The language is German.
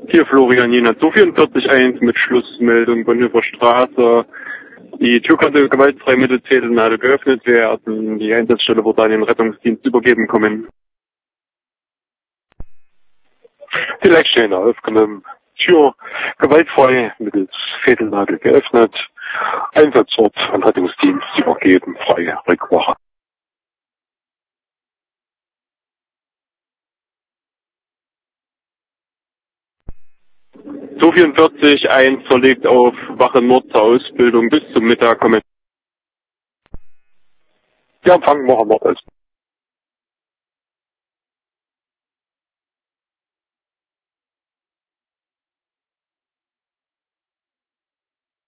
Hier Florian Jena 244.1 mit Schlussmeldung Bonhoeffer Straße. Die Tür konnte gewaltfrei mittels Fädelnadel geöffnet werden. Die Einsatzstelle wurde an den Rettungsdienst übergeben kommen. Die Leitstelle aufgenommen. Tür gewaltfrei mittels Fädelnadel geöffnet. Einsatzort an Rettungsdienst übergeben. Freie Rückwache. 244.1 verlegt auf Wache Nord zur Ausbildung bis zum Mittag kommen. Ja, Empfang Wache Nord ist.